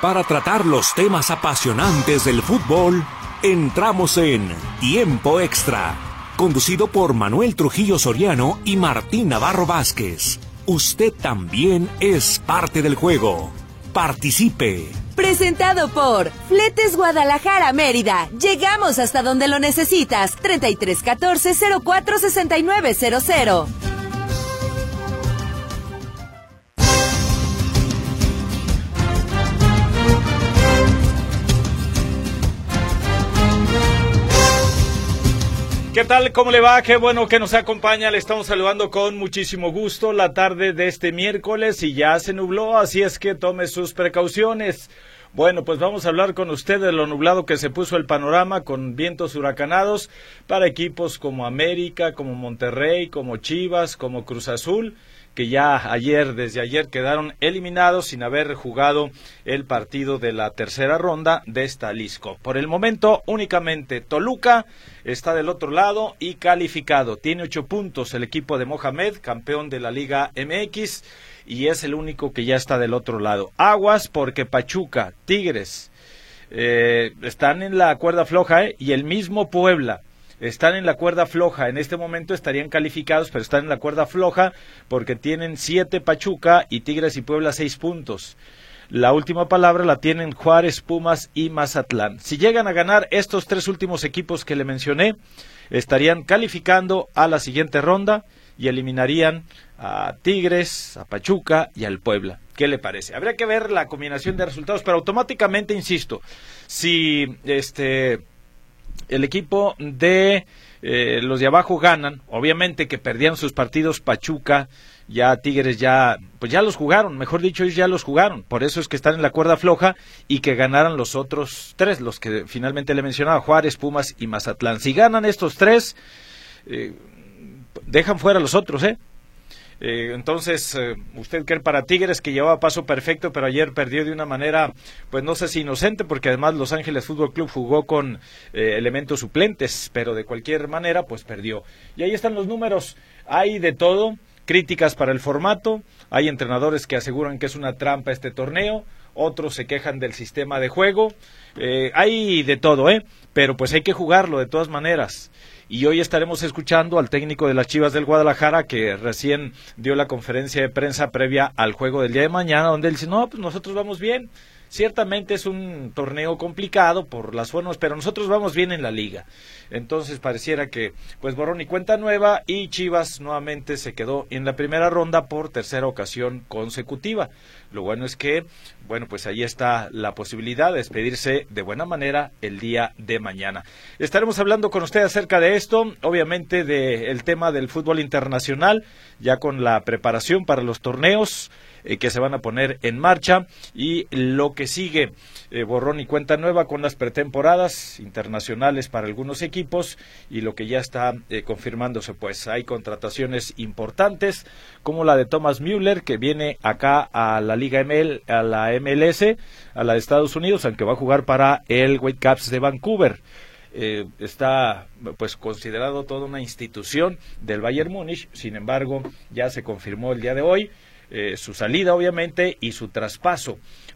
Para tratar los temas apasionantes del fútbol, entramos en Tiempo Extra, conducido por Manuel Trujillo Soriano y Martín Navarro Vázquez. Usted también es parte del juego. Participe. Presentado por Fletes Guadalajara Mérida. Llegamos hasta donde lo necesitas. 3314-046900. ¿Qué tal? ¿Cómo le va? Qué bueno que nos acompaña. Le estamos saludando con muchísimo gusto la tarde de este miércoles y ya se nubló, así es que tome sus precauciones. Bueno, pues vamos a hablar con usted de lo nublado que se puso el panorama con vientos huracanados para equipos como América, como Monterrey, como Chivas, como Cruz Azul, que ya desde ayer quedaron eliminados sin haber jugado el partido de la tercera ronda de esta Jalisco. Por el momento, únicamente Toluca está del otro lado y calificado. Tiene 8 puntos el equipo de Mohamed, campeón de la Liga MX, y es el único que ya está del otro lado. Aguas porque Pachuca, Tigres, están en la cuerda floja, y el mismo Puebla. Están en la cuerda floja, en este momento estarían calificados, pero están en la cuerda floja porque tienen 7 Pachuca y Tigres y Puebla 6 puntos. La última palabra la tienen Juárez, Pumas y Mazatlán. Si llegan a ganar estos 3 últimos equipos que le mencioné, estarían calificando a la siguiente ronda y eliminarían a Tigres, a Pachuca y al Puebla. ¿Qué le parece? Habría que ver la combinación de resultados, pero automáticamente, insisto, si el equipo de los de abajo ganan, obviamente que perdían sus partidos Pachuca, ya Tigres pues ya los jugaron, mejor dicho, ellos ya los jugaron, por eso es que están en la cuerda floja y que ganaran los otros 3, los que finalmente le mencionaba, Juárez, Pumas y Mazatlán. Si ganan estos 3, dejan fuera los otros, entonces, usted cree para Tigres que llevaba paso perfecto, pero ayer perdió de una manera, pues no sé si inocente, porque además Los Ángeles Fútbol Club jugó con elementos suplentes, pero de cualquier manera, pues perdió. Y ahí están los números, hay de todo, críticas para el formato, hay entrenadores que aseguran que es una trampa este torneo, otros se quejan del sistema de juego, hay de todo, pero pues hay que jugarlo de todas maneras. Y hoy estaremos escuchando al técnico de las Chivas del Guadalajara, que recién dio la conferencia de prensa previa al juego del día de mañana, donde él dice, no, pues nosotros vamos bien. Ciertamente es un torneo complicado por las formas, pero nosotros vamos bien en la liga. Entonces pareciera que pues borrón y cuenta nueva, y Chivas nuevamente se quedó en la primera ronda por tercera ocasión consecutiva. Lo bueno es que, pues ahí está la posibilidad de despedirse de buena manera el día de mañana. Estaremos hablando con usted acerca de esto, obviamente del tema del fútbol internacional, ya con la preparación para los torneos que se van a poner en marcha, y lo que sigue, borrón y cuenta nueva con las pretemporadas internacionales para algunos equipos, y lo que ya está confirmándose, pues hay contrataciones importantes, como la de Thomas Müller, que viene acá a la Liga a la MLS, a la de Estados Unidos, aunque va a jugar para el Whitecaps de Vancouver. Está pues considerado toda una institución del Bayern Múnich, sin embargo ya se confirmó el día de hoy su salida, obviamente, y su traspaso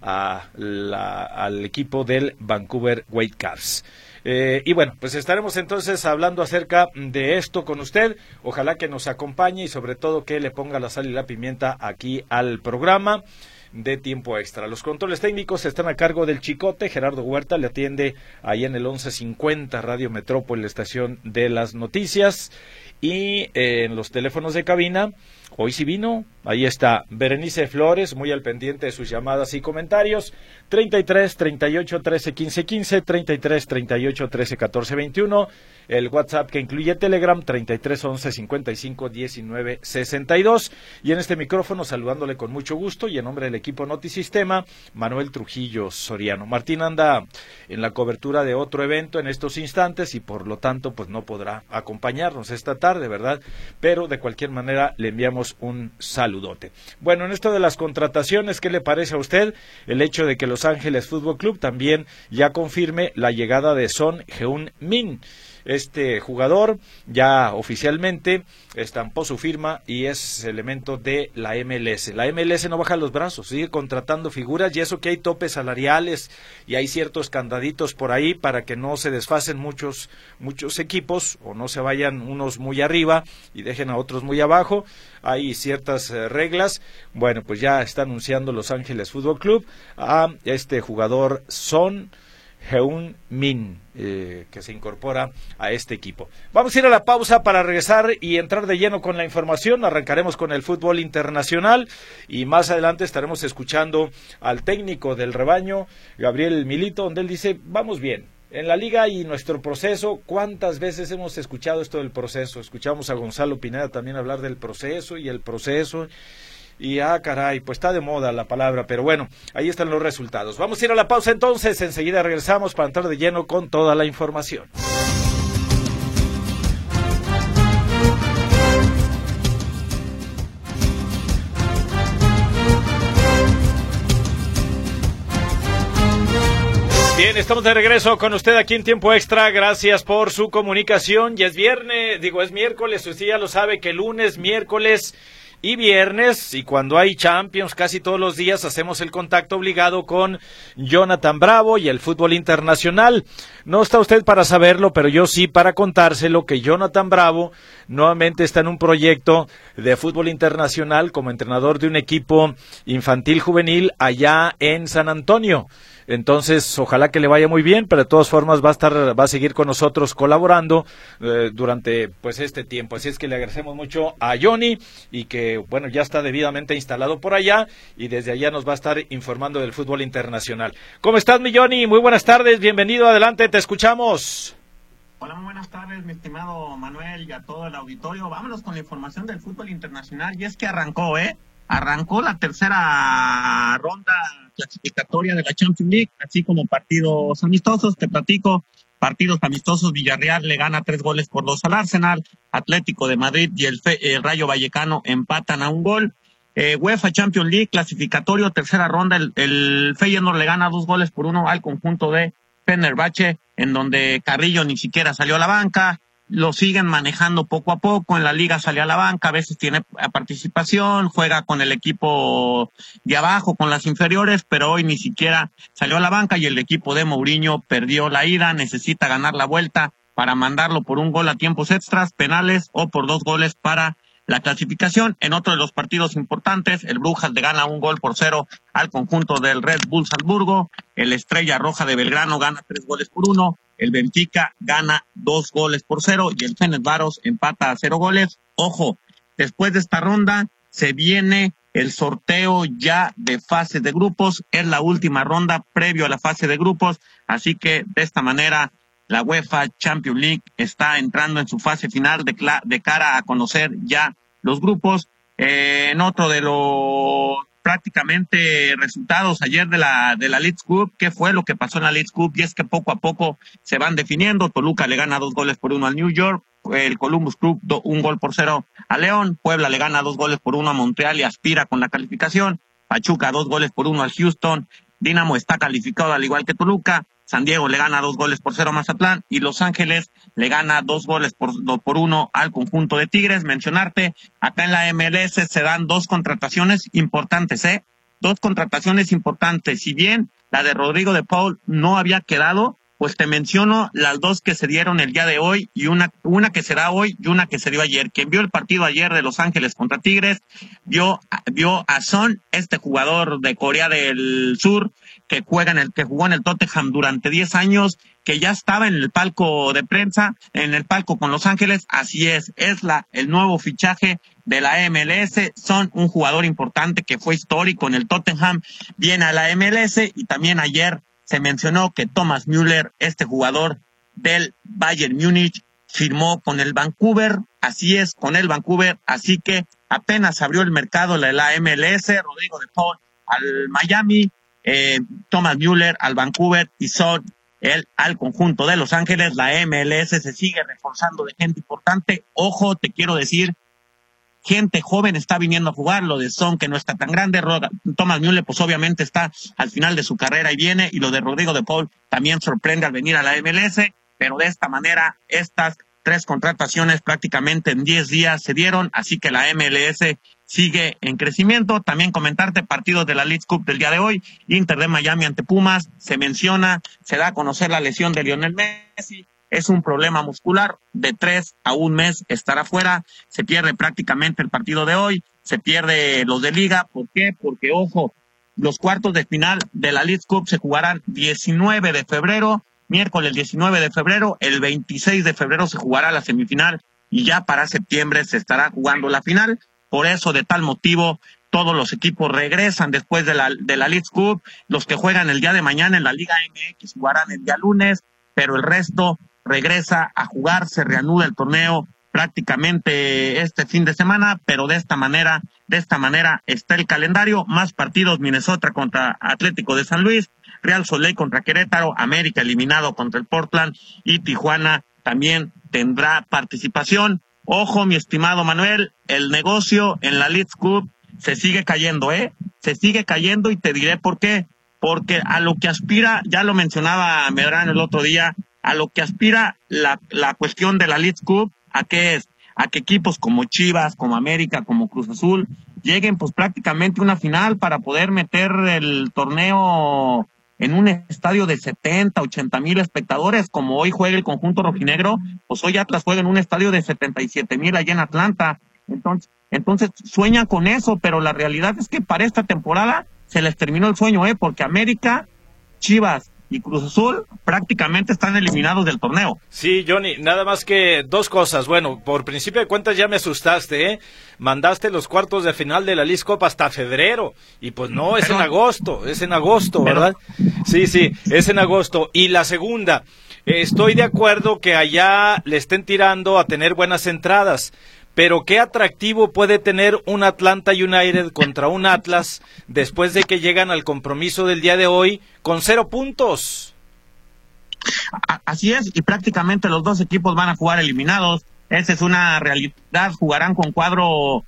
al equipo del Vancouver Whitecaps. Y pues estaremos entonces hablando acerca de esto con usted. Ojalá que nos acompañe y sobre todo que le ponga la sal y la pimienta aquí al programa de Tiempo Extra. Los controles técnicos están a cargo del Chicote. Gerardo Huerta le atiende ahí en el 1150 Radio Metrópoli, la estación de las noticias. Y en los teléfonos de cabina, hoy sí vino, ahí está Berenice Flores, muy al pendiente de sus llamadas y comentarios, 33 38 13 15 15, 33 38 13 14 21, el WhatsApp que incluye Telegram, 33 11 55 19 62, y en este micrófono saludándole con mucho gusto y en nombre del equipo Notisistema, Manuel Trujillo Soriano. Martín anda en la cobertura de otro evento en estos instantes y por lo tanto pues no podrá acompañarnos esta tarde, ¿verdad? Pero de cualquier manera le enviamos un saludote. Bueno, en esto de las contrataciones, ¿qué le parece a usted el hecho de que Los Ángeles Fútbol Club también ya confirme la llegada de Son Heung-min? este jugador ya oficialmente estampó su firma y es elemento de la MLS. La MLS no baja los brazos, sigue contratando figuras, y eso que hay topes salariales y hay ciertos candaditos por ahí para que no se desfasen muchos equipos o no se vayan unos muy arriba y dejen a otros muy abajo. Hay ciertas reglas. Bueno, pues ya está anunciando Los Ángeles Fútbol Club a este jugador Son Heung-min, que se incorpora a este equipo. Vamos a ir a la pausa para regresar y entrar de lleno con la información. Arrancaremos con el fútbol internacional y más adelante estaremos escuchando al técnico del rebaño, Gabriel Milito, donde él dice, vamos bien en la liga y nuestro proceso. ¿Cuántas veces hemos escuchado esto del proceso? Escuchamos a Gonzalo Pineda también hablar del proceso y el proceso. Y caray, pues está de moda la palabra, pero bueno, ahí están los resultados. Vamos a ir a la pausa entonces, enseguida regresamos para entrar de lleno con toda la información. Bien, estamos de regreso con usted aquí en Tiempo Extra. Gracias por su comunicación. Ya es viernes, es miércoles, usted ya lo sabe que lunes, miércoles y viernes, y cuando hay Champions casi todos los días hacemos el contacto obligado con Jonathan Bravo y el fútbol internacional. No está usted para saberlo, pero yo sí para contárselo, que Jonathan Bravo nuevamente está en un proyecto de fútbol internacional como entrenador de un equipo infantil juvenil allá en San Antonio. Entonces, ojalá que le vaya muy bien, pero de todas formas va a seguir con nosotros colaborando durante pues este tiempo. Así es que le agradecemos mucho a Johnny y que bueno, ya está debidamente instalado por allá y desde allá nos va a estar informando del fútbol internacional. ¿Cómo estás, mi Johnny? Muy buenas tardes, bienvenido, adelante, te escuchamos. Hola, muy buenas tardes, mi estimado Manuel y a todo el auditorio. Vámonos con la información del fútbol internacional y es que arrancó la tercera ronda clasificatoria de la Champions League, así como partidos amistosos. Te platico, partidos amistosos: Villarreal le gana 3-2 al Arsenal, Atlético de Madrid y el Rayo Vallecano empatan a 1 gol. UEFA Champions League clasificatorio, tercera ronda, el Feyenoord le gana 2-1 al conjunto de Fenerbahce, en donde Carrillo ni siquiera salió a la banca. Lo siguen manejando poco a poco, en la liga sale a la banca, a veces tiene participación, juega con el equipo de abajo, con las inferiores, pero hoy ni siquiera salió a la banca y el equipo de Mourinho perdió la ida, necesita ganar la vuelta para mandarlo por 1 gol a tiempos extras, penales o por 2 goles para la clasificación. En otro de los partidos importantes, el Brujas le gana 1-0 al conjunto del Red Bull Salzburgo, el Estrella Roja de Belgrano gana 3-1, el Benfica gana 2-0 y el Fenerbahce empata a 0 goles. Ojo, después de esta ronda se viene el sorteo ya de fase de grupos, es la última ronda previo a la fase de grupos, así que de esta manera la UEFA Champions League está entrando en su fase final de cara a conocer ya los grupos. En otro de los prácticamente resultados ayer de la Leagues Cup, ¿qué fue lo que pasó en la Leagues Cup? Y es que poco a poco se van definiendo. Toluca le gana 2-1 al New York, el Columbus Club 1-0 a León, Puebla le gana 2-1 a Montreal y aspira con la calificación, Pachuca 2-1 al Houston, Dinamo está calificado al igual que Toluca, San Diego le gana 2-0 a Mazatlán y Los Ángeles le gana 2-1 al conjunto de Tigres. Mencionarte, acá en la MLS se dan 2 contrataciones importantes, dos contrataciones importantes. Si bien la de Rodrigo de Paul no había quedado, pues te menciono las 2 que se dieron el día de hoy y una que se da hoy y una que se dio ayer. Quien vio el partido ayer de Los Ángeles contra Tigres, vio a Son, este jugador de Corea del Sur, que jugó en el Tottenham durante 10 años, que ya estaba en el palco de prensa, en el palco con Los Ángeles. Así es el nuevo fichaje de la MLS. Son un jugador importante que fue histórico en el Tottenham, viene a la MLS. Y también ayer se mencionó que Thomas Müller, este jugador del Bayern Múnich, firmó con el Vancouver. Así es, con el Vancouver. Así que apenas abrió el mercado de la MLS. Rodrigo de Paul al Miami, Thomas Müller al Vancouver y Son al conjunto de Los Ángeles. La MLS se sigue reforzando de gente importante. Ojo, te quiero decir, gente joven está viniendo a jugar. Lo de Son, que no está tan grande. Thomas Müller, pues obviamente está al final de su carrera y viene. Y lo de Rodrigo de Paul también sorprende al venir a la MLS. pero de esta manera estas 3 contrataciones prácticamente en 10 días se dieron, así que la MLS sigue en crecimiento. También comentarte partidos de la Leagues Cup del día de hoy, Inter de Miami ante Pumas, se da a conocer la lesión de Lionel Messi, es un problema muscular, de 3 a 1 mes estará fuera, se pierde prácticamente el partido de hoy, se pierde los de Liga. ¿Por qué? Porque, ojo, los cuartos de final de la Leagues Cup se jugarán 19 de febrero, miércoles 19 de febrero, el 26 de febrero se jugará la semifinal y ya para septiembre se estará jugando la final. Por eso, de tal motivo, todos los equipos regresan después de la Leagues Cup. Los que juegan el día de mañana en la Liga MX jugarán el día lunes, pero el resto regresa a jugar, se reanuda el torneo prácticamente este fin de semana, pero de esta manera está el calendario. Más partidos: Minnesota contra Atlético de San Luis, Real Salt Lake contra Querétaro, América eliminado contra el Portland y Tijuana también tendrá participación. Ojo, mi estimado Manuel, el negocio en la Leagues Cup se sigue cayendo, se sigue cayendo, y te diré por qué. Porque a lo que aspira, ya lo mencionaba Medrano el otro día, a lo que aspira la cuestión de la Leagues Cup, ¿a qué es? A que equipos como Chivas, como América, como Cruz Azul lleguen pues prácticamente a una final para poder meter el torneo en un estadio de 70, 80 mil espectadores, como hoy juega el conjunto rojinegro. Pues hoy Atlas juega en un estadio de 77,000 allá en Atlanta. Entonces sueñan con eso, pero la realidad es que para esta temporada se les terminó el sueño, porque América, Chivas y Cruz Azul prácticamente están eliminados del torneo. Sí, Johnny, nada más que 2 cosas. Bueno, por principio de cuentas ya me asustaste, mandaste los cuartos de final de la Leagues Cup hasta febrero, y pues no, es en agosto, ¿verdad? Sí, es en agosto. Y la segunda, estoy de acuerdo que allá le estén tirando a tener buenas entradas, pero qué atractivo puede tener un Atlanta United contra un Atlas después de que llegan al compromiso del día de hoy con 0 puntos. Así es, y prácticamente los 2 equipos van a jugar eliminados. Esa es una realidad. Jugarán con cuadro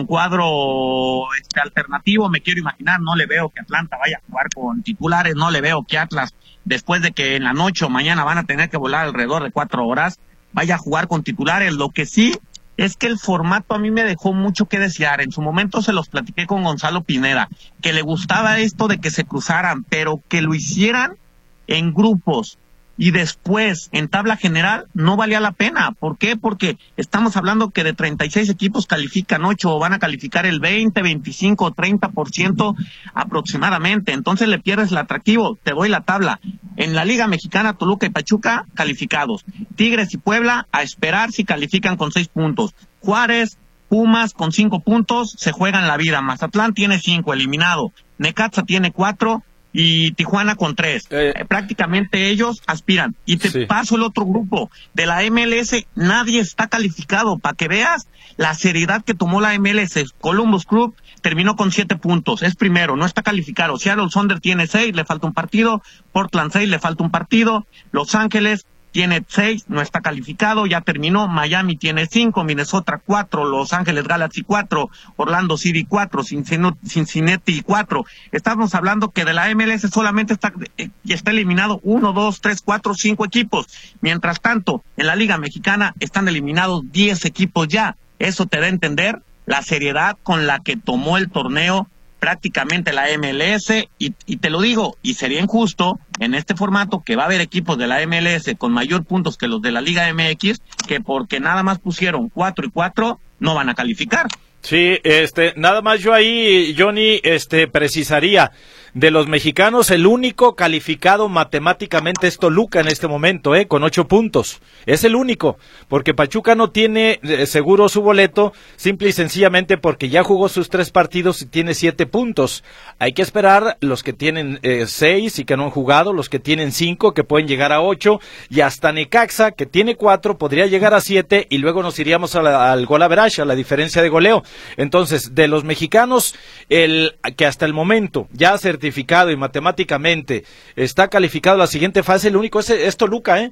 alternativo, me quiero imaginar. No le veo que Atlanta vaya a jugar con titulares, no le veo que Atlas, después de que en la noche o mañana van a tener que volar alrededor de 4 horas, vaya a jugar con titulares. Lo que sí es que el formato a mí me dejó mucho que desear. En su momento se los platiqué con Gonzalo Pineda, que le gustaba esto de que se cruzaran, pero que lo hicieran en grupos y después en tabla general no valía la pena. ¿Por qué? Porque estamos hablando que de 36 equipos califican 8, o van a calificar el 20, 25, 30% aproximadamente. Entonces le pierdes el atractivo. Te doy la tabla. En la Liga Mexicana, Toluca y Pachuca calificados. Tigres y Puebla a esperar si califican con 6 puntos. Juárez, Pumas con 5 puntos, se juegan la vida. Mazatlán tiene 5, eliminado. Necaxa tiene 4 y Tijuana con 3. Prácticamente ellos aspiran. Y te paso el otro grupo de la MLS. Nadie está calificado, para que veas la seriedad que tomó la MLS. Columbus Crew terminó con 7 puntos, es primero, no está calificado. Seattle Sounders tiene 6, le falta un partido. Portland 6, le falta un partido. Los Ángeles tiene 6, no está calificado, ya terminó. Miami tiene 5, Minnesota 4, Los Ángeles Galaxy 4, Orlando City 4, Cincinnati 4. Estamos hablando que de la MLS solamente está eliminado 1, 2, 3, 4, 5 equipos. Mientras tanto, en la Liga Mexicana están eliminados 10 equipos ya. Eso te da a entender la seriedad con la que tomó el torneo prácticamente la MLS, y te lo digo, y sería injusto en este formato que va a haber equipos de la MLS con mayor puntos que los de la Liga MX, que porque nada más pusieron 4 y 4 no van a calificar. Sí, nada más yo ahí, Johnny, precisaría, de los mexicanos el único calificado matemáticamente es Toluca en este momento, con 8 puntos, es el único, porque Pachuca no tiene seguro su boleto, simple y sencillamente porque ya jugó sus 3 partidos y tiene 7 puntos, hay que esperar los que tienen 6 y que no han jugado, los que tienen 5 que pueden llegar a 8, y hasta Necaxa que tiene 4 podría llegar a 7, y luego nos iríamos al gol average, a la diferencia de goleo. Entonces, de los mexicanos, el que hasta el momento ya certificado y matemáticamente está calificado a la siguiente fase, el único es Toluca,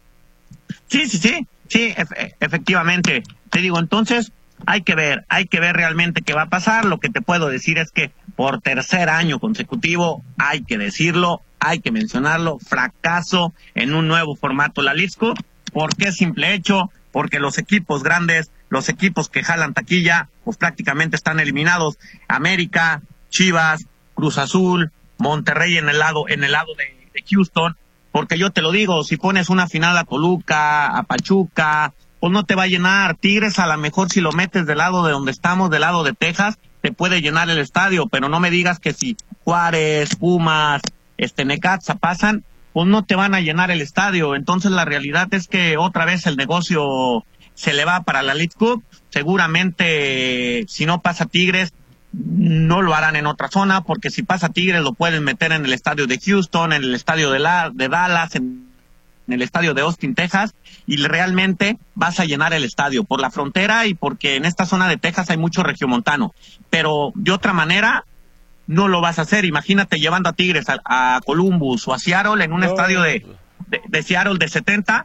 Sí, efectivamente. Te digo, entonces, hay que ver realmente qué va a pasar. Lo que te puedo decir es que por tercer año consecutivo, hay que decirlo, hay que mencionarlo, fracaso en un nuevo formato la Leagues Cup. ¿Por qué? Simple hecho, porque los equipos grandes, los equipos que jalan taquilla, pues prácticamente están eliminados. América, Chivas, Cruz Azul, Monterrey en el lado de Houston, porque yo te lo digo, si pones una final a Toluca, a Pachuca, pues no te va a llenar. Tigres a lo mejor si lo metes del lado de donde estamos, del lado de Texas, te puede llenar el estadio, pero no me digas que si Juárez, Pumas, Necaxa pasan, pues no te van a llenar el estadio. Entonces la realidad es que otra vez el negocio se le va para la Leagues Cup. Seguramente si no pasa Tigres, no lo harán en otra zona, porque si pasa Tigres lo pueden meter en el estadio de Houston, en el estadio de Dallas, en el estadio de Austin, Texas, y realmente vas a llenar el estadio por la frontera y porque en esta zona de Texas hay mucho regiomontano. Pero de otra manera no lo vas a hacer. Imagínate llevando a Tigres a Columbus o a Seattle en un estadio de Seattle de 70,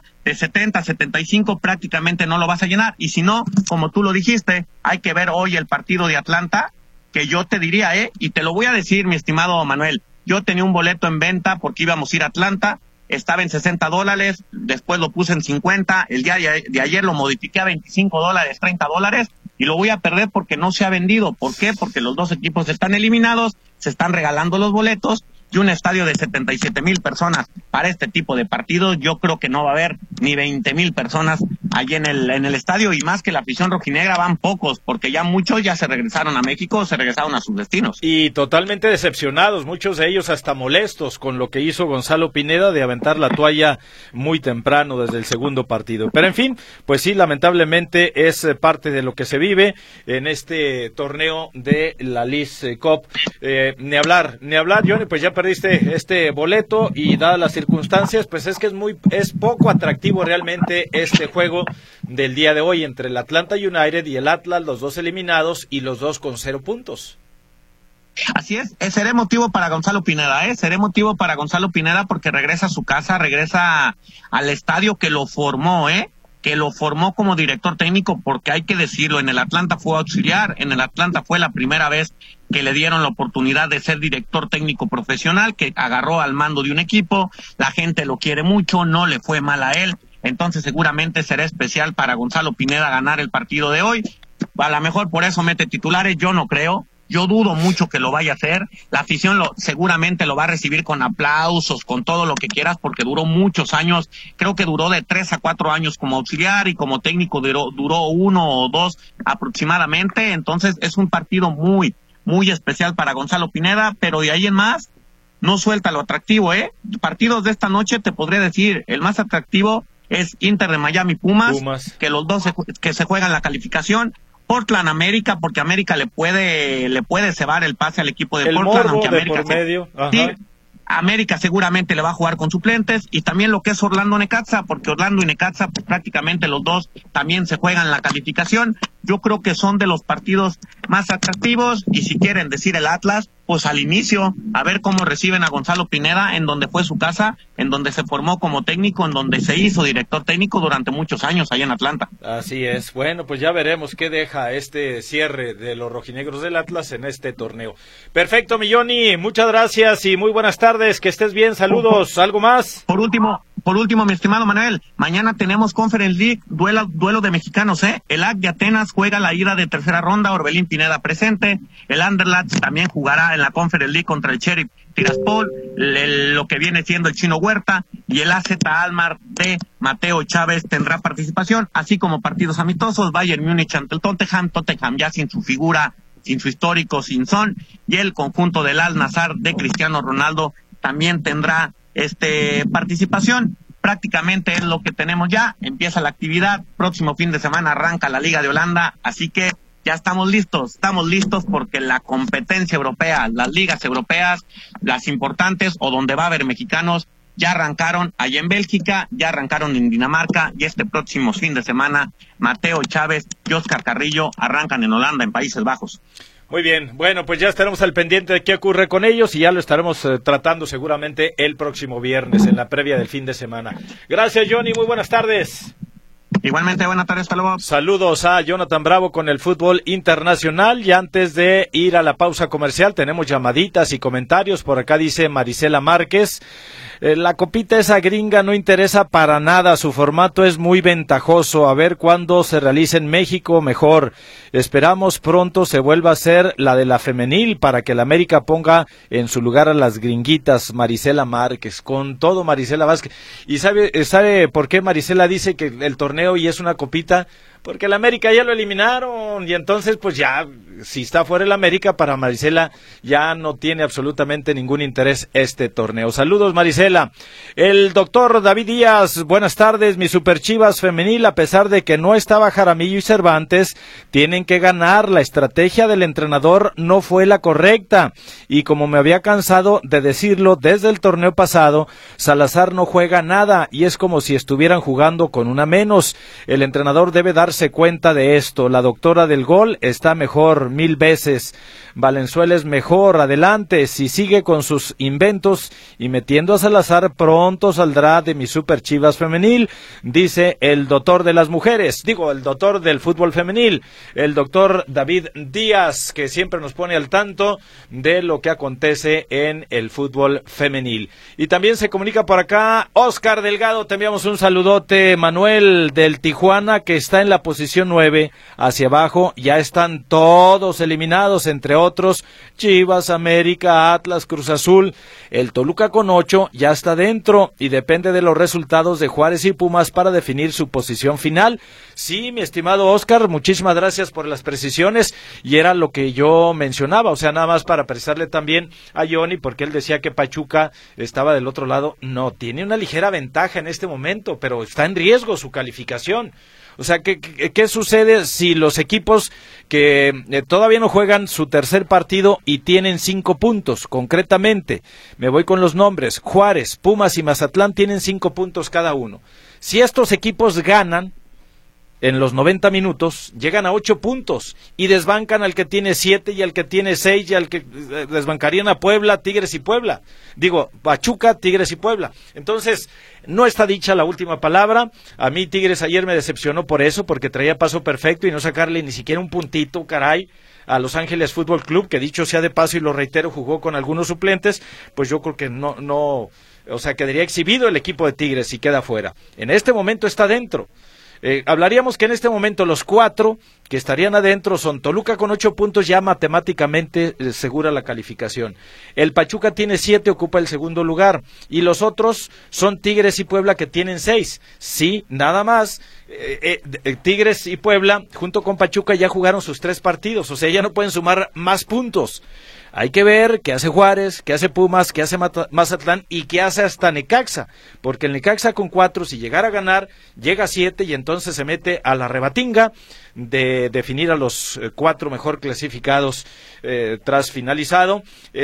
75, prácticamente no lo vas a llenar. Y si no, como tú lo dijiste, hay que ver hoy el partido de Atlanta, que yo te diría, y te lo voy a decir, mi estimado Manuel, yo tenía un boleto en venta porque íbamos a ir a Atlanta, estaba en $60, después lo puse en 50, el día de ayer lo modifiqué a $25, $30, y lo voy a perder porque no se ha vendido. ¿Por qué? Porque los dos equipos están eliminados, se están regalando los boletos, y un estadio de 77,000 personas para este tipo de partidos, yo creo que no va a haber ni 20,000 personas allí en el estadio, y más que la afición rojinegra van pocos, porque ya muchos ya se regresaron a México, se regresaron a sus destinos. Y totalmente decepcionados, muchos de ellos hasta molestos con lo que hizo Gonzalo Pineda de aventar la toalla muy temprano desde el segundo partido. Pero en fin, pues sí, lamentablemente es parte de lo que se vive en este torneo de la Leagues Cup. Ni hablar, Johnny, pues ya perdiste este boleto y dadas las circunstancias, pues es que es poco atractivo realmente este juego del día de hoy entre el Atlanta United y el Atlas, los dos eliminados y los dos con 0 puntos. Así es, seré motivo para Gonzalo Pineda, seré motivo para Gonzalo Pineda porque regresa a su casa, regresa al estadio que lo formó, que lo formó como director técnico, porque hay que decirlo, en el Atlanta fue auxiliar, en el Atlanta fue la primera vez que le dieron la oportunidad de ser director técnico profesional, que agarró al mando de un equipo, la gente lo quiere mucho, no le fue mal a él, entonces seguramente será especial para Gonzalo Pineda ganar el partido de hoy. A lo mejor por eso mete titulares, yo no creo. Yo dudo mucho que lo vaya a hacer. La afición seguramente lo va a recibir con aplausos, con todo lo que quieras, porque duró muchos años. Creo que duró de 3 a 4 años como auxiliar y como técnico duró 1 o 2 aproximadamente. Entonces es un partido muy, muy especial para Gonzalo Pineda, pero de ahí en más no suelta lo atractivo, Partidos de esta noche te podría decir, el más atractivo es Inter de Miami Pumas. Que los dos que se juegan la calificación. Portland América, porque América le puede cebar el pase al equipo de Portland, aunque América sí, América seguramente le va a jugar con suplentes, y también lo que es Orlando Necaxa, porque Orlando y Necaxa pues, prácticamente los dos también se juegan la calificación. Yo creo que son de los partidos más atractivos, y si quieren decir el Atlas, pues al inicio, a ver cómo reciben a Gonzalo Pineda, en donde fue su casa, en donde se formó como técnico, en donde se hizo director técnico durante muchos años allá en Atlanta. Así es, bueno, pues ya veremos qué deja este cierre de los rojinegros del Atlas en este torneo. Perfecto, mi Johnny, muchas gracias y muy buenas tardes, que estés bien, saludos, ¿algo más? Por último, mi estimado Manuel, mañana tenemos Conference League, duelo de mexicanos, El AC de Atenas juega la ida de tercera ronda, Orbelín Pineda presente, el Anderlecht también jugará en la Conference League contra el Sheriff Tiraspol, lo que viene siendo el Chino Huerta, y el AZ Almar de Mateo Chávez tendrá participación, así como partidos amistosos, Bayern Múnich ante el Tottenham ya sin su figura, sin su histórico, sin Son, y el conjunto del Al Nassr de Cristiano Ronaldo también tendrá participación. Prácticamente es lo que tenemos ya, empieza la actividad, próximo fin de semana arranca la Liga de Holanda, así que ya estamos listos porque la competencia europea, las ligas europeas, las importantes o donde va a haber mexicanos, ya arrancaron allá en Bélgica, ya arrancaron en Dinamarca, y este próximo fin de semana Mateo Chávez y Óscar Carrillo arrancan en Holanda, en Países Bajos. Muy bien, bueno, pues ya estaremos al pendiente de qué ocurre con ellos y ya lo estaremos tratando seguramente el próximo viernes en la previa del fin de semana. Gracias, Johnny, muy buenas tardes. Igualmente, buenas tardes, hasta luego. Saludos a Jonathan Bravo con el fútbol internacional. Y antes de ir a la pausa comercial, tenemos llamaditas y comentarios. Por acá dice Marisela Márquez: la copita esa gringa no interesa para nada, su formato es muy ventajoso, a ver cuándo se realiza en México mejor. Esperamos pronto se vuelva a hacer la de la femenil para que la América ponga en su lugar a las gringuitas. Marisela Márquez, con todo, Marisela Vázquez. ¿Y sabe por qué Marisela dice que el torneo y es una copita? Porque el América ya lo eliminaron y entonces pues ya, si está fuera el América, para Marisela ya no tiene absolutamente ningún interés este torneo. Saludos, Marisela. El doctor David Díaz: buenas tardes, mi Super Chivas femenil, a pesar de que no estaba Jaramillo y Cervantes, tienen que ganar, la estrategia del entrenador no fue la correcta, y como me había cansado de decirlo desde el torneo pasado, Salazar no juega nada y es como si estuvieran jugando con una menos. El entrenador debe darse cuenta de esto. La doctora del gol está mejor 1000 veces. Valenzuela es mejor, adelante. Si sigue con sus inventos y metiendo a Salazar, pronto saldrá de mi Super Chivas femenil, dice el doctor de las mujeres, el doctor del fútbol femenil, el doctor David Díaz, que siempre nos pone al tanto de lo que acontece en el fútbol femenil. Y también se comunica por acá Oscar Delgado: te enviamos un saludote. Manuel del Tijuana, que está en la posición 9, hacia abajo ya están todos eliminados, entre otros Chivas, América, Atlas, Cruz Azul. El Toluca con 8 ya está dentro y depende de los resultados de Juárez y Pumas para definir su posición final. Sí, mi estimado Oscar, muchísimas gracias por las precisiones, y era lo que yo mencionaba, o sea, nada más para precisarle también a Johnny, porque él decía que Pachuca estaba del otro lado. No, tiene una ligera ventaja en este momento, pero está en riesgo su calificación. O sea, ¿qué sucede si los equipos que todavía no juegan su tercer partido y tienen 5 puntos? Concretamente, me voy con los nombres: Juárez, Pumas y Mazatlán tienen 5 puntos cada uno. Si estos equipos ganan en los 90 minutos, llegan a 8 puntos y desbancan al que tiene 7 y al que tiene 6 y al que desbancarían a Puebla, Tigres y Puebla. Pachuca, Tigres y Puebla. Entonces, no está dicha la última palabra. A mí Tigres ayer me decepcionó por eso, porque traía paso perfecto y no sacarle ni siquiera un puntito, caray, a Los Ángeles Fútbol Club, que dicho sea de paso y lo reitero, jugó con algunos suplentes. Pues yo creo que no, o sea, quedaría exhibido el equipo de Tigres si queda fuera. En este momento está dentro. Hablaríamos que en este momento los 4 que estarían adentro son Toluca con 8 puntos, ya matemáticamente segura la calificación. El Pachuca tiene 7, ocupa el segundo lugar, y los otros son Tigres y Puebla, que tienen 6. Sí, nada más. Tigres y Puebla junto con Pachuca ya jugaron sus 3 partidos, o sea, ya no pueden sumar más puntos. Hay que ver qué hace Juárez, qué hace Pumas, qué hace Mazatlán y qué hace hasta Necaxa, porque el Necaxa con 4, si llegara a ganar, llega a 7 y entonces se mete a la rebatinga de definir a los 4 mejor clasificados tras finalizado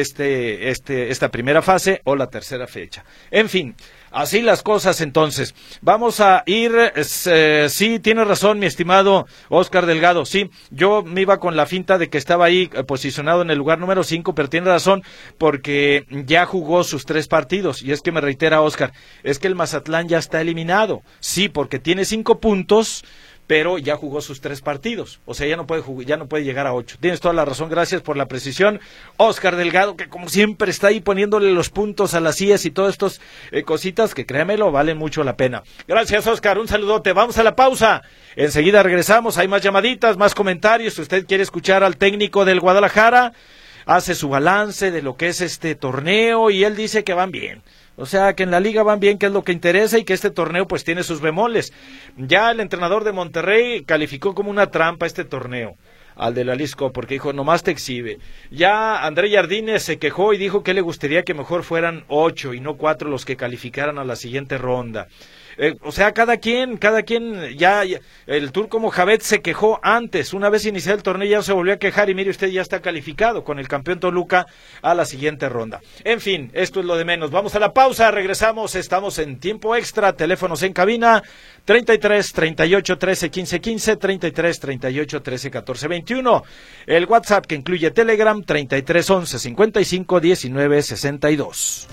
esta primera fase o la tercera fecha. En fin, así las cosas. Entonces vamos a ir, sí, tiene razón mi estimado Oscar Delgado, sí, yo me iba con la finta de que estaba ahí posicionado en el lugar número 5, pero tiene razón, porque ya jugó sus 3 partidos, y es que me reitera Oscar, es que el Mazatlán ya está eliminado, sí, porque tiene 5 puntos, pero ya jugó sus 3 partidos, o sea, ya no puede llegar a 8. Tienes toda la razón, gracias por la precisión, Oscar Delgado, que como siempre está ahí poniéndole los puntos a las IES y todas estas cositas que, créamelo, valen mucho la pena. Gracias, Oscar, un saludote. Vamos a la pausa, enseguida regresamos, hay más llamaditas, más comentarios. Si usted quiere escuchar al técnico del Guadalajara, hace su balance de lo que es este torneo y él dice que van bien. O sea, que en la liga van bien, que es lo que interesa, y que este torneo pues tiene sus bemoles. Ya el entrenador de Monterrey calificó como una trampa este torneo al de la Jalisco, porque dijo, nomás te exhibe. Ya André Jardines se quejó y dijo que le gustaría que mejor fueran 8 y no 4 los que calificaran a la siguiente ronda. O sea, cada quien, ya el turco Mohamed se quejó antes, una vez iniciado el torneo ya se volvió a quejar, y mire usted, ya está calificado con el campeón Toluca a la siguiente ronda. En fin, esto es lo de menos. Vamos a la pausa, regresamos, estamos en tiempo extra, teléfonos en cabina 33 38 13 15 15, 33 38 13 14 21, el WhatsApp que incluye Telegram 33 11 55 19 62.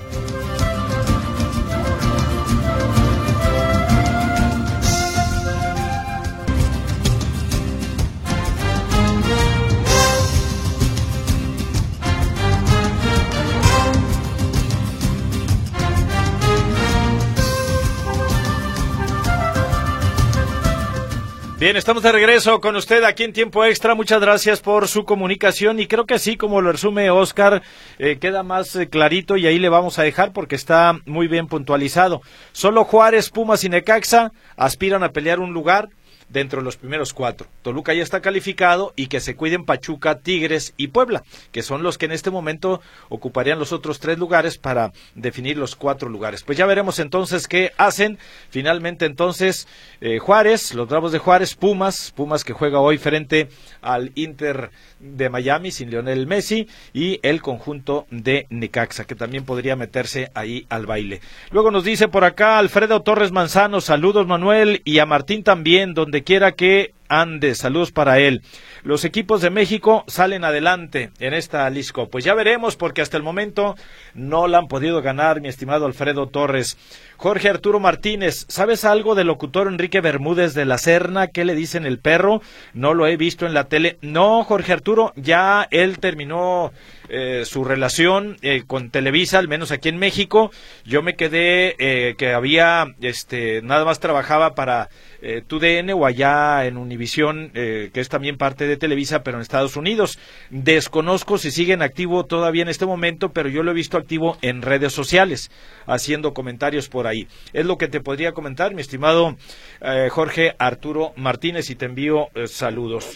Bien, estamos de regreso con usted aquí en Tiempo Extra. Muchas gracias por su comunicación y creo que así como lo resume Oscar, queda más clarito y ahí le vamos a dejar porque está muy bien puntualizado. Solo Juárez, Pumas y Necaxa aspiran a pelear un lugar dentro de los primeros 4. Toluca ya está calificado y que se cuiden Pachuca, Tigres y Puebla, que son los que en este momento ocuparían los otros 3 lugares para definir los 4 lugares. Pues ya veremos entonces qué hacen. Finalmente entonces Juárez, los Bravos de Juárez, Pumas que juega hoy frente al Inter de Miami sin Lionel Messi y el conjunto de Necaxa, que también podría meterse ahí al baile. Luego nos dice por acá Alfredo Torres Manzano, saludos Manuel y a Martín también, donde quiera que ande, saludos para él. Los equipos de México salen adelante en esta Jalisco. Pues ya veremos porque hasta el momento no la han podido ganar, mi estimado Alfredo Torres. Jorge Arturo Martínez, ¿sabes algo del locutor Enrique Bermúdez de la Serna? ¿Qué le dicen el perro? No lo he visto en la tele. No, Jorge Arturo, ya él terminó su relación con Televisa, al menos aquí en México. Yo me quedé que había, nada más trabajaba para TUDN o allá en Univisión, que es también parte de Televisa, pero en Estados Unidos. Desconozco si sigue en activo todavía en este momento, pero yo lo he visto activo en redes sociales, haciendo comentarios por ahí. Es lo que te podría comentar, mi estimado Jorge Arturo Martínez, y te envío saludos.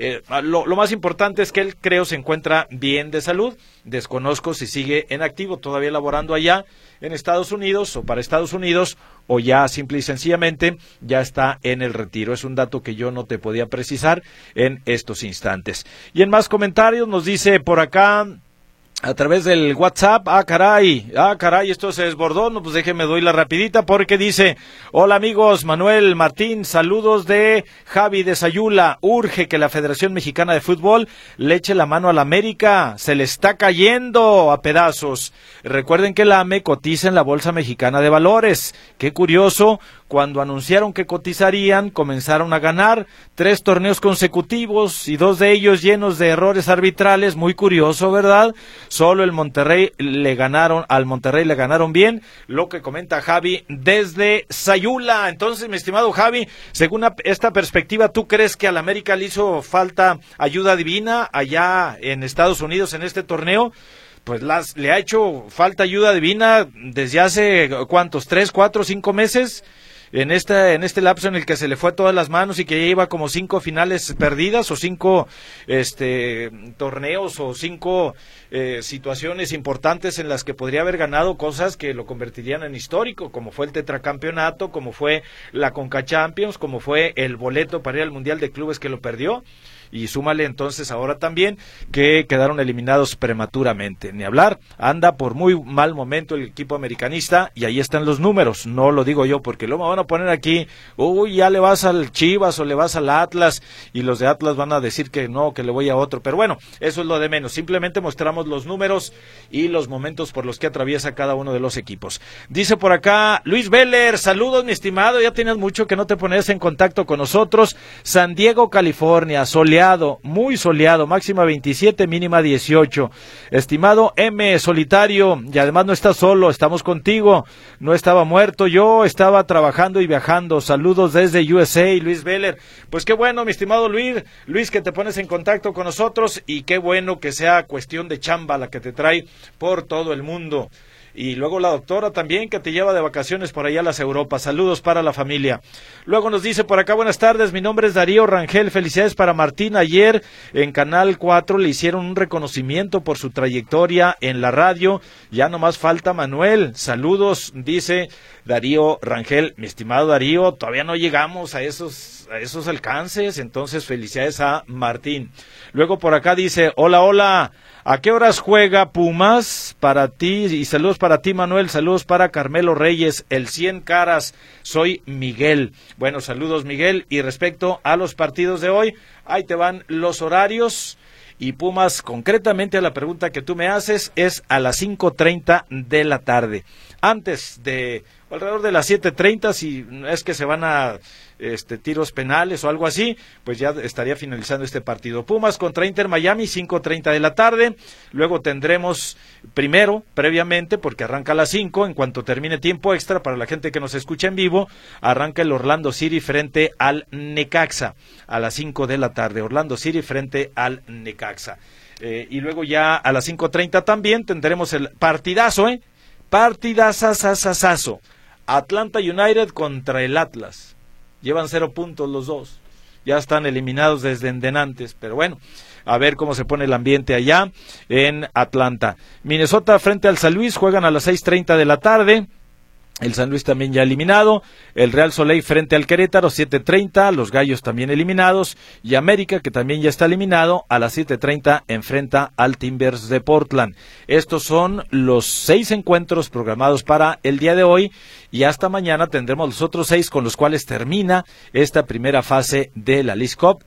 Lo más importante es que él, creo, se encuentra bien de salud. Desconozco si sigue en activo, todavía laborando allá en Estados Unidos o para Estados Unidos, o ya simple y sencillamente ya está en el retiro. Es un dato que yo no te podía precisar en estos instantes. Y en más comentarios nos dice por acá, a través del WhatsApp, caray, esto se desbordó, no, pues déjeme doy la rapidita porque dice, hola amigos, Manuel, Martín, saludos de Javi de Sayula, urge que la Federación Mexicana de Fútbol le eche la mano a la América, se le está cayendo a pedazos. Recuerden que la AME cotiza en la Bolsa Mexicana de Valores, qué curioso, cuando anunciaron que cotizarían, comenzaron a ganar 3 torneos consecutivos y 2 de ellos llenos de errores arbitrales, muy curioso, ¿verdad? Solo al Monterrey le ganaron bien, lo que comenta Javi desde Sayula. Entonces, mi estimado Javi, según esta perspectiva, ¿tú crees que al América le hizo falta ayuda divina allá en Estados Unidos en este torneo? Pues le ha hecho falta ayuda divina desde hace, ¿cuántos? 3, 4, 5 meses. En este lapso en el que se le fue a todas las manos y que ya iba como 5 finales perdidas o 5 torneos o 5 situaciones importantes en las que podría haber ganado cosas que lo convertirían en histórico, como fue el tetracampeonato, como fue la Conca Champions, como fue el boleto para ir al Mundial de Clubes que lo perdió. Y súmale entonces ahora también que quedaron eliminados prematuramente. Ni hablar, anda por muy mal momento el equipo americanista y ahí están los números, no lo digo yo porque luego me van a poner aquí, ya le vas al Chivas o le vas al Atlas y los de Atlas van a decir que no, que le voy a otro, pero bueno, eso es lo de menos, simplemente mostramos los números y los momentos por los que atraviesa cada uno de los equipos. Dice por acá Luis Veller, saludos mi estimado, ya tienes mucho que no te pones en contacto con nosotros. San Diego, California, soleado, muy soleado, máxima 27, mínima 18. Estimado M, solitario, y además no estás solo, estamos contigo, no estaba muerto, yo estaba trabajando y viajando. Saludos desde USA, Luis Veller. Pues qué bueno, mi estimado Luis, que te pones en contacto con nosotros y qué bueno que sea cuestión de chamba la que te trae por todo el mundo. Y luego la doctora también, que te lleva de vacaciones por allá a las Europas. Saludos para la familia. Luego nos dice por acá, buenas tardes, mi nombre es Darío Rangel, felicidades para Martín. Ayer en Canal 4 le hicieron un reconocimiento por su trayectoria en la radio, ya nomás falta Manuel. Saludos, dice Darío Rangel. Mi estimado Darío, todavía no llegamos a esos alcances, entonces felicidades a Martín. Luego por acá dice, hola, ¿a qué horas juega Pumas? Para ti, y saludos para ti Manuel, saludos para Carmelo Reyes, el 100 caras, soy Miguel. Bueno, saludos Miguel, y respecto a los partidos de hoy, ahí te van los horarios. Y Pumas, concretamente a la pregunta que tú me haces, es a las 5:30 de la tarde. Antes de alrededor de las 7:30, si es que se van a tiros penales o algo así, pues ya estaría finalizando este partido. Pumas contra Inter Miami, 5:30 de la tarde. Luego tendremos previamente, porque arranca a las 5, en cuanto termine tiempo extra, para la gente que nos escucha en vivo, arranca el Orlando City frente al Necaxa, a las 5 de la tarde. Orlando City frente al Necaxa. Y luego ya a las 5:30 también tendremos el partidazo, partidazazazazo. Atlanta United contra el Atlas. Llevan 0 puntos los dos. Ya están eliminados desde endenantes, pero bueno, a ver cómo se pone el ambiente allá en Atlanta. Minnesota frente al San Luis, juegan a las 6:30 de la tarde. El San Luis también ya eliminado. El Real Soleil frente al Querétaro, 7:30. Los Gallos también eliminados. Y América, que también ya está eliminado, a las 7:30 enfrenta al Timbers de Portland. Estos son los 6 encuentros programados para el día de hoy. Y hasta mañana tendremos los otros 6 con los cuales termina esta primera fase de la Leagues Cup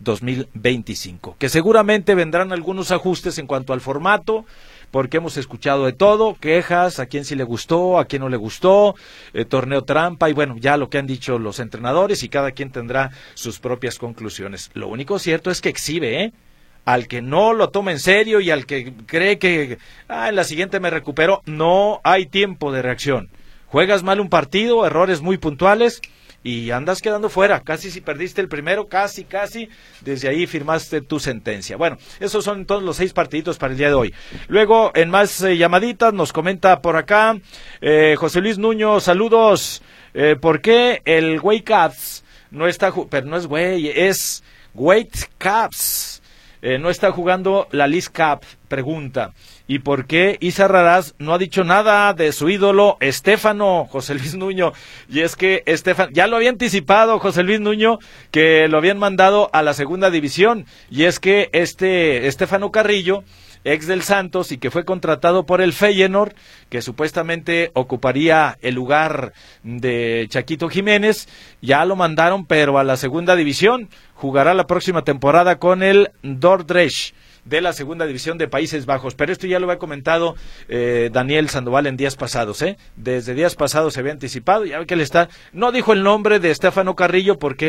2025. Que seguramente vendrán algunos ajustes en cuanto al formato, porque hemos escuchado de todo, quejas, a quién sí le gustó, a quién no le gustó, torneo trampa, y bueno, ya lo que han dicho los entrenadores, y cada quien tendrá sus propias conclusiones. Lo único cierto es que exhibe, al que no lo toma en serio y al que cree que en la siguiente me recupero, no hay tiempo de reacción. Juegas mal un partido, errores muy puntuales, y andas quedando fuera. Casi si perdiste el primero, casi, desde ahí firmaste tu sentencia. Bueno, esos son todos los 6 partiditos para el día de hoy. Luego, en más llamaditas, nos comenta por acá José Luis Nuño, saludos. ¿Por qué el Whitecaps no está, pero no es güey, es Whitecaps, no está jugando la Leagues Cup? Pregunta. ¿Y por qué Isa Raraz no ha dicho nada de su ídolo Estéfano, José Luis Nuño? Y es que Estéfano, ya lo había anticipado José Luis Nuño, que lo habían mandado a la segunda división, y es que Estéfano Carrillo, ex del Santos y que fue contratado por el Feyenoord, que supuestamente ocuparía el lugar de Chaquito Jiménez, ya lo mandaron pero a la segunda división. Jugará la próxima temporada con el Dordrecht de la segunda división de Países Bajos, pero esto ya lo había comentado Daniel Sandoval en días pasados, desde días pasados se había anticipado, ya ve que él no dijo el nombre de Estéfano Carrillo porque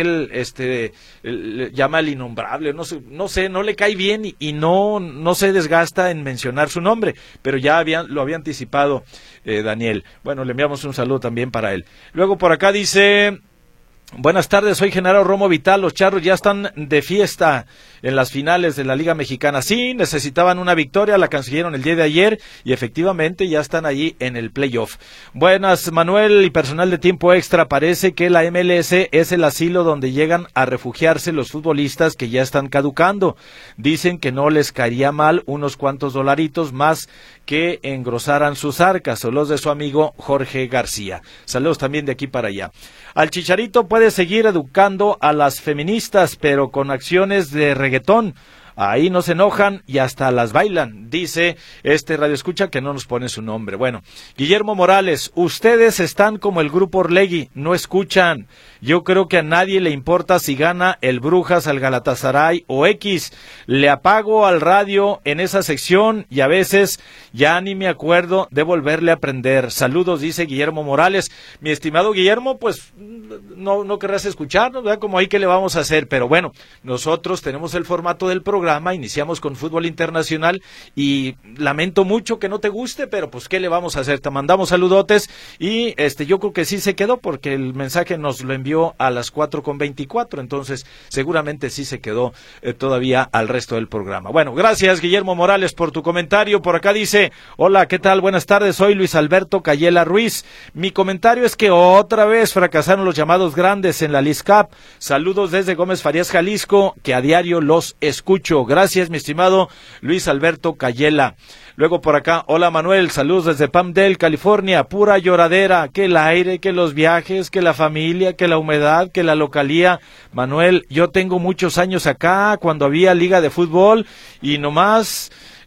él llama al innombrable, no sé, no le cae bien y no se desgasta en mencionar su nombre, pero ya lo había anticipado Daniel. Bueno, le enviamos un saludo también para él. Luego por acá dice: buenas tardes, soy Genaro Romo Vital, los Charros ya están de fiesta en las finales de la Liga Mexicana. Sí, necesitaban una victoria, la consiguieron el día de ayer y efectivamente ya están allí en el playoff. Buenas, Manuel y personal de Tiempo Extra, parece que la MLS es el asilo donde llegan a refugiarse los futbolistas que ya están caducando. Dicen que no les caería mal unos cuantos dolaritos más que engrosaran sus arcas, o los de su amigo Jorge García. Saludos también de aquí para allá. Al Chicharito puede seguir educando a las feministas, pero con acciones de reggaetón. Ahí no se enojan y hasta las bailan, dice radioescucha que no nos pone su nombre. Bueno, Guillermo Morales, ustedes están como el grupo Orlegui, no escuchan. Yo creo que a nadie le importa si gana el Brujas al Galatasaray o X. Le apago al radio en esa sección y a veces ya ni me acuerdo de volverle a aprender. Saludos, dice Guillermo Morales. Mi estimado Guillermo, pues no querrás escucharnos, ¿verdad? Como ahí que le vamos a hacer, pero bueno, nosotros tenemos el formato del programa, iniciamos con fútbol internacional y lamento mucho que no te guste, pero pues qué le vamos a hacer, te mandamos saludotes y yo creo que sí se quedó porque el mensaje nos lo envió a las 4:24, entonces seguramente sí se quedó todavía al resto del programa. Bueno, gracias Guillermo Morales por tu comentario. Por acá dice: hola, ¿qué tal? Buenas tardes, soy Luis Alberto Cayela Ruiz. Mi comentario es que otra vez fracasaron los llamados grandes en la Leagues Cup. Saludos desde Gómez Farías, Jalisco, que a diario los escucho. Gracias, mi estimado Luis Alberto Cayela. Luego por acá, hola Manuel, saludos desde Palmdale, California, pura lloradera, que el aire, que los viajes, que la familia, que la humedad, que la localía. Manuel, yo tengo muchos años acá, cuando había liga de fútbol, y nomás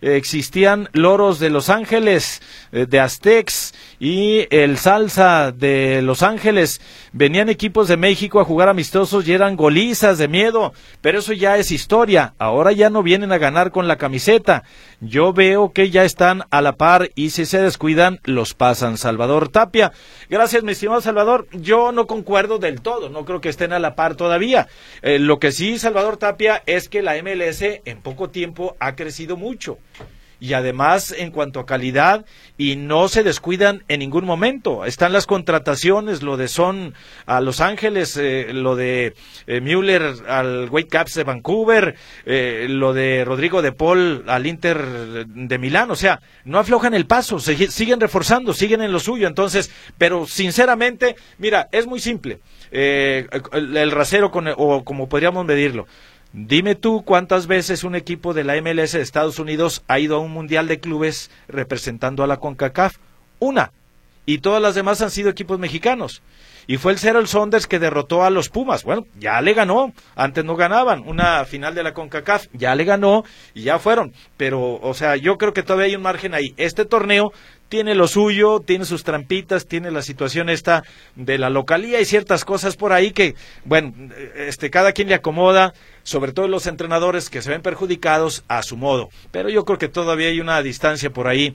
existían Loros de Los Ángeles, de Aztecs, y el Salsa de Los Ángeles. Venían equipos de México a jugar amistosos y eran golizas de miedo, pero eso ya es historia. Ahora ya no vienen a ganar con la camiseta. Yo veo que ya están a la par y si se descuidan los pasan. Salvador Tapia. Gracias, mi estimado Salvador. Yo no concuerdo del todo, no creo que estén a la par todavía. Lo que sí, Salvador Tapia, es que la MLS en poco tiempo ha crecido mucho. Y además en cuanto a calidad, y no se descuidan en ningún momento. Están las contrataciones, lo de Son a Los Ángeles, lo de Müller al Whitecaps de Vancouver, lo de Rodrigo de Paul al Inter de Milán. O sea, no aflojan el paso, siguen reforzando, siguen en lo suyo. Entonces, pero sinceramente, mira, es muy simple, el rasero o como podríamos medirlo. Dime tú cuántas veces un equipo de la MLS de Estados Unidos ha ido a un mundial de clubes representando a la CONCACAF. Una. Y todas las demás han sido equipos mexicanos. Y fue el Seattle Sounders que derrotó a los Pumas. Bueno, ya le ganó. Antes no ganaban. Una final de la CONCACAF. Ya le ganó y ya fueron. Pero, o sea, yo creo que todavía hay un margen ahí. Este torneo tiene lo suyo, tiene sus trampitas, tiene la situación esta de la localía y ciertas cosas por ahí que, bueno, cada quien le acomoda, sobre todo los entrenadores que se ven perjudicados a su modo. Pero yo creo que todavía hay una distancia por ahí,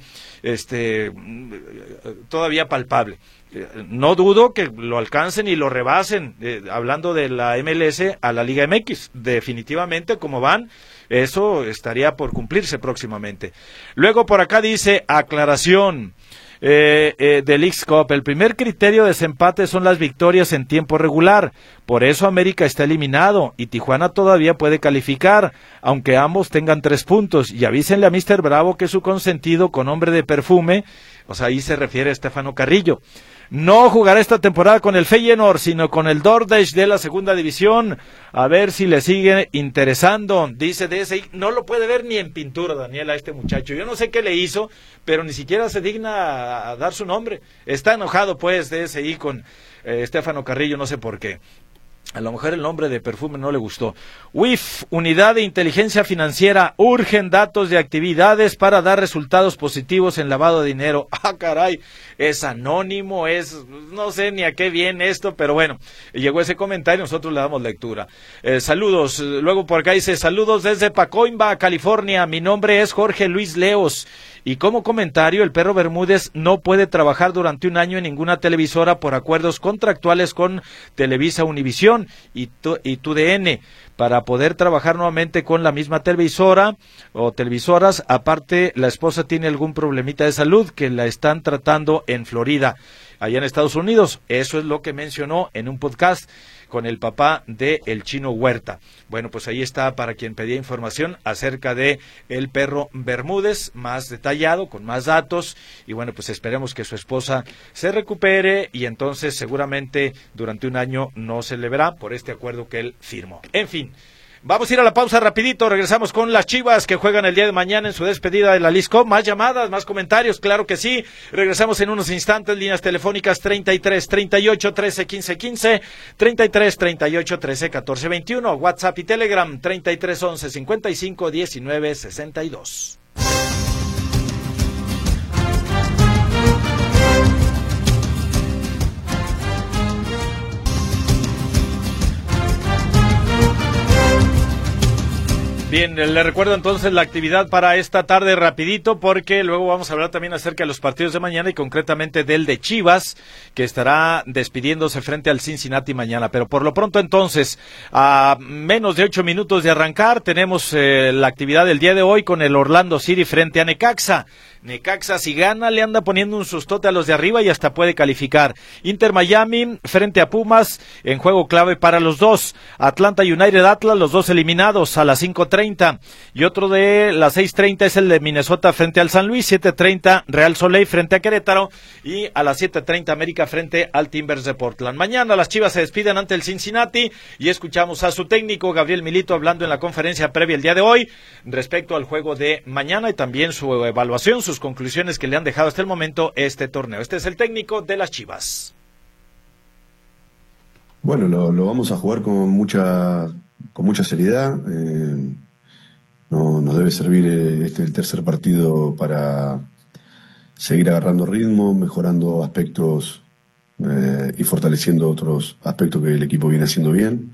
todavía palpable. No dudo que lo alcancen y lo rebasen, hablando de la MLS a la Liga MX, definitivamente como van. Eso estaría por cumplirse próximamente. Luego por acá dice, aclaración del Leagues Cup. El primer criterio de desempate son las victorias en tiempo regular. Por eso América está eliminado y Tijuana todavía puede calificar, aunque ambos tengan 3 puntos. Y avísenle a Mr. Bravo que su consentido con hombre de perfume, o sea, ahí se refiere a Estefano Carrillo, no jugará esta temporada con el Feyenoord, sino con el Dordrecht de la segunda división. A ver si le sigue interesando. Dice DSI, no lo puede ver ni en pintura, Daniel, a este muchacho. Yo no sé qué le hizo, pero ni siquiera se digna a dar su nombre. Está enojado, pues, DSI con Estefano Carrillo, no sé por qué. A lo mejor el nombre de perfume no le gustó. UIF, Unidad de Inteligencia Financiera, urgen datos de actividades para dar resultados positivos en lavado de dinero. Ah, caray, es anónimo, no sé ni a qué viene esto, pero bueno, llegó ese comentario, nosotros le damos lectura. Saludos, luego por acá dice, saludos desde Pacoimba, California, mi nombre es Jorge Luis Leos. Y como comentario, el Perro Bermúdez no puede trabajar durante un año en ninguna televisora por acuerdos contractuales con Televisa Univisión y TUDN para poder trabajar nuevamente con la misma televisora o televisoras. Aparte, la esposa tiene algún problemita de salud que la están tratando en Florida, allá en Estados Unidos. Eso es lo que mencionó en un podcast con el papá de el Chino Huerta. Bueno, pues ahí está para quien pedía información acerca de el Perro Bermúdez, más detallado, con más datos, y bueno, pues esperemos que su esposa se recupere y entonces seguramente durante un año no se le verá por este acuerdo que él firmó. En fin, vamos a ir a la pausa rapidito, regresamos con las Chivas que juegan el día de mañana en su despedida de la Leagues Cup. Más llamadas, más comentarios, claro que sí. Regresamos en unos instantes, líneas telefónicas 33 38 13 15 15, 33 38 13 14 21, WhatsApp y Telegram 33 11 55 19 62. Bien, le recuerdo entonces la actividad para esta tarde rapidito, porque luego vamos a hablar también acerca de los partidos de mañana y concretamente del de Chivas, que estará despidiéndose frente al Cincinnati mañana. Pero por lo pronto entonces, a menos de 8 minutos de arrancar, tenemos la actividad del día de hoy con el Orlando City frente a Necaxa. Necaxa, si gana, le anda poniendo un sustote a los de arriba y hasta puede calificar. Inter Miami frente a Pumas, en juego clave para los dos. Atlanta United Atlas, los dos eliminados a las 5:30. Y otro de las 6:30 es el de Minnesota frente al San Luis. 7:30 Real Soleil frente a Querétaro. Y a las 7:30 América frente al Timbers de Portland. Mañana las Chivas se despiden ante el Cincinnati y escuchamos a su técnico Gabriel Milito hablando en la conferencia previa el día de hoy respecto al juego de mañana y también su evaluación, sus conclusiones que le han dejado hasta el momento este torneo. Este es el técnico de las Chivas. Bueno, lo vamos a jugar con mucha seriedad. No, nos debe servir el tercer partido para seguir agarrando ritmo, mejorando aspectos y fortaleciendo otros aspectos que el equipo viene haciendo bien.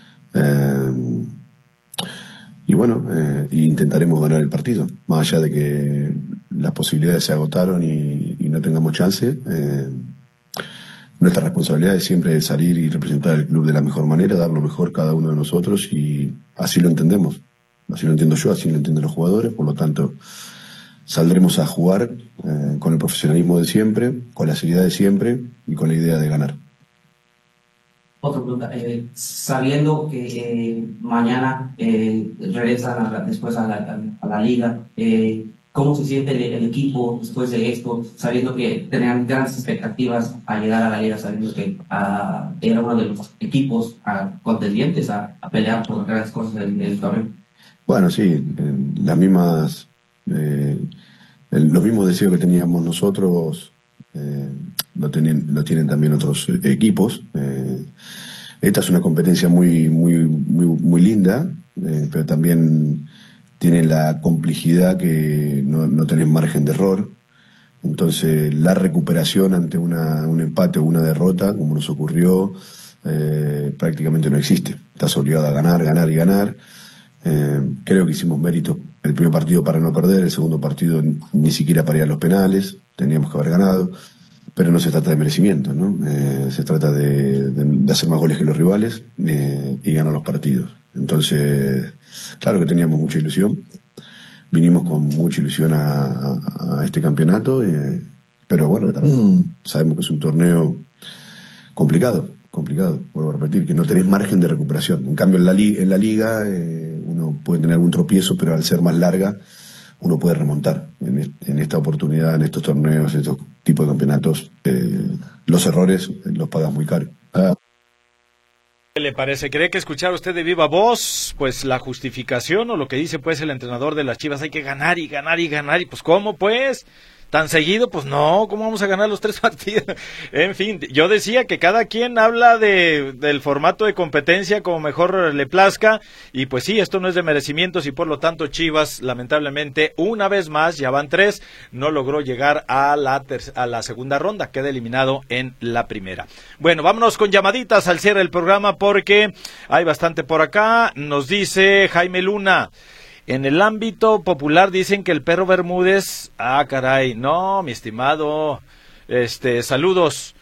Y bueno, intentaremos ganar el partido, más allá de que las posibilidades se agotaron y no tengamos chance. Nuestra responsabilidad es siempre salir y representar al club de la mejor manera, dar lo mejor cada uno de nosotros, y así lo entendemos. Así lo entiendo yo, así lo entienden los jugadores. Por lo tanto, saldremos a jugar con el profesionalismo de siempre, con la seriedad de siempre y con la idea de ganar. Otra pregunta, sabiendo que mañana regresan después a la liga, ¿cómo se siente el equipo después de esto? Sabiendo que tenían grandes expectativas a llegar a la liga, sabiendo que era uno de los equipos contendientes a pelear por grandes cosas del torneo. Bueno, sí, los mismos deseos que teníamos nosotros lo tienen también otros equipos. Esta es una competencia muy linda, pero también tiene la complejidad que no tenés margen de error. Entonces, la recuperación ante un empate o una derrota, como nos ocurrió, prácticamente no existe. Estás obligado a ganar y ganar. Creo que hicimos mérito el primer partido para no perder, el segundo partido ni siquiera para ir a los penales, teníamos que haber ganado, pero no se trata de merecimiento, ¿no? Se trata de hacer más goles que los rivales y ganar los partidos. Entonces, claro que teníamos mucha ilusión, vinimos con mucha ilusión a este campeonato, pero bueno, también sabemos que es un torneo complicado, vuelvo a repetir, que no tenés margen de recuperación. En cambio, en la liga uno puede tener algún tropiezo, pero al ser más larga, uno puede remontar. En esta oportunidad, en estos torneos, en estos tipos de campeonatos, los errores los pagas muy caro. ¿Qué le parece? ¿Cree que escuchar usted de viva voz, pues la justificación o lo que dice pues el entrenador de las Chivas, hay que ganar y ganar y ganar, y pues cómo pues? ¿Tan seguido? Pues no, ¿cómo vamos a ganar los 3 partidos? En fin, yo decía que cada quien habla del formato de competencia como mejor le plazca, y pues sí, esto no es de merecimientos, y por lo tanto Chivas, lamentablemente, una vez más, ya van 3, no logró llegar a la segunda ronda, queda eliminado en la primera. Bueno, vámonos con llamaditas al cierre del programa, porque hay bastante por acá. Nos dice Jaime Luna: en el ámbito popular dicen que el Perro Bermúdez... Ah, caray, no, mi estimado, saludos.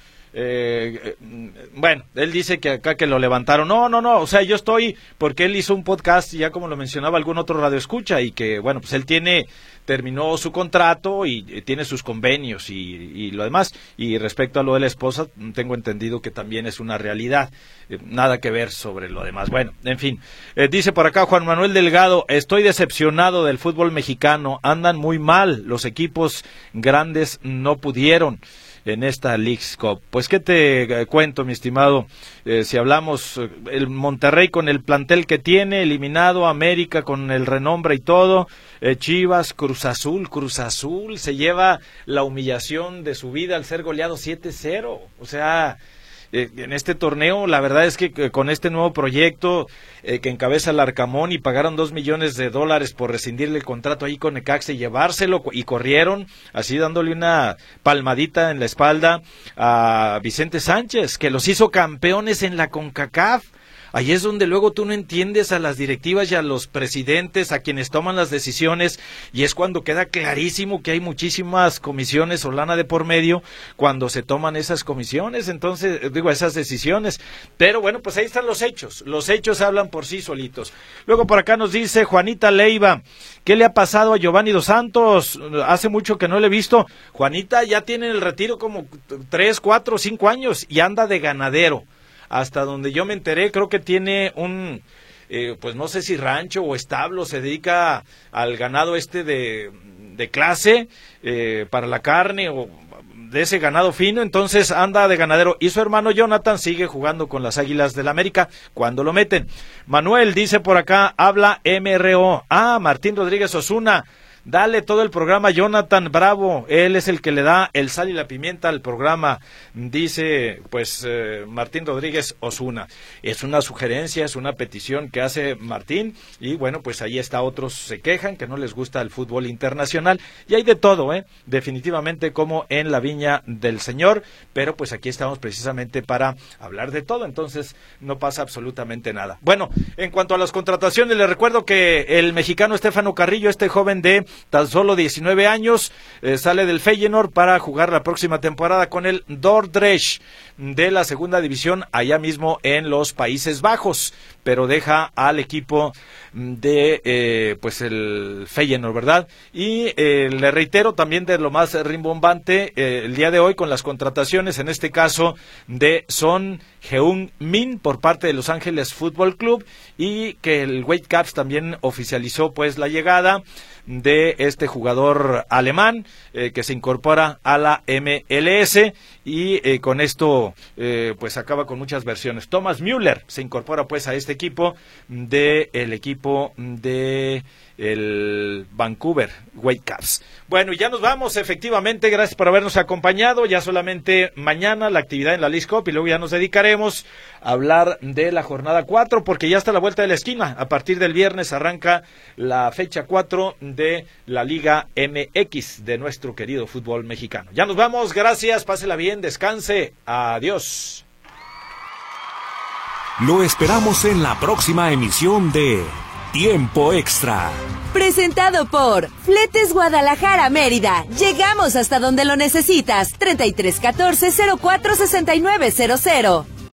Bueno, él dice que acá que lo levantaron. No, o sea, yo estoy, porque él hizo un podcast, ya como lo mencionaba algún otro radioescucha, y que, bueno, pues él terminó su contrato y tiene sus convenios y lo demás. Y respecto a lo de la esposa, tengo entendido que también es una realidad, nada que ver sobre lo demás. Bueno, en fin, dice por acá Juan Manuel Delgado: estoy decepcionado del fútbol mexicano, andan muy mal, los equipos grandes no pudieron en esta Leagues Cup. Pues qué te cuento, mi estimado, si hablamos, el Monterrey con el plantel que tiene, eliminado, América con el renombre y todo, Chivas, Cruz Azul se lleva la humillación de su vida al ser goleado 7-0, o sea... en este torneo, la verdad es que con este nuevo proyecto que encabeza el Arcamón, y pagaron $2 millones por rescindirle el contrato ahí con Necaxa y llevárselo, y corrieron así dándole una palmadita en la espalda a Vicente Sánchez, que los hizo campeones en la CONCACAF. Ahí es donde luego tú no entiendes a las directivas y a los presidentes, a quienes toman las decisiones, y es cuando queda clarísimo que hay muchísimas comisiones o lana de por medio cuando se toman esas comisiones, esas decisiones. Pero bueno, pues ahí están los hechos hablan por sí solitos. Luego por acá nos dice Juanita Leiva: ¿qué le ha pasado a Giovanni Dos Santos? Hace mucho que no le he visto. Juanita ya tiene en el retiro como 3, 4, 5 años y anda de ganadero. Hasta donde yo me enteré, creo que tiene pues no sé si rancho o establo, se dedica al ganado de clase, para la carne, o de ese ganado fino, entonces anda de ganadero. Y su hermano Jonathan sigue jugando con las Águilas del América cuando lo meten. Manuel dice por acá, habla MRO. Martín Rodríguez Osuna. Dale todo el programa a Jonathan Bravo, él es el que le da el sal y la pimienta al programa, dice pues Martín Rodríguez Osuna. Es una sugerencia, es una petición que hace Martín, y bueno, pues ahí está, otros se quejan que no les gusta el fútbol internacional, y hay de todo, definitivamente, como en la viña del Señor, pero pues aquí estamos precisamente para hablar de todo, entonces no pasa absolutamente nada. Bueno, en cuanto a las contrataciones, les recuerdo que el mexicano Estefano Carrillo, este joven de tan solo 19 años, sale del Feyenoord para jugar la próxima temporada con el Dordrecht de la segunda división allá mismo en los Países Bajos, pero deja al equipo de pues el Feyenoord, ¿verdad? Y le reitero también de lo más rimbombante el día de hoy con las contrataciones, en este caso de Son Heung-min por parte de Los Ángeles Fútbol Club, y que el Whitecaps también oficializó pues la llegada de este jugador alemán que se incorpora a la MLS, y con esto pues acaba con muchas versiones. Thomas Müller se incorpora pues a este equipo del equipo de el Vancouver Whitecaps. Bueno, y ya nos vamos, efectivamente, gracias por habernos acompañado. Ya solamente mañana la actividad en la Leagues Cup, y luego ya nos dedicaremos a hablar de la jornada 4, porque ya está a la vuelta de la esquina. A partir del viernes arranca la fecha 4 de la Liga MX de nuestro querido fútbol mexicano. Ya nos vamos, gracias, pásela bien, descanse, adiós. Lo esperamos en la próxima emisión de Tiempo Extra. Presentado por Fletes Guadalajara Mérida. Llegamos hasta donde lo necesitas. 3314-046900.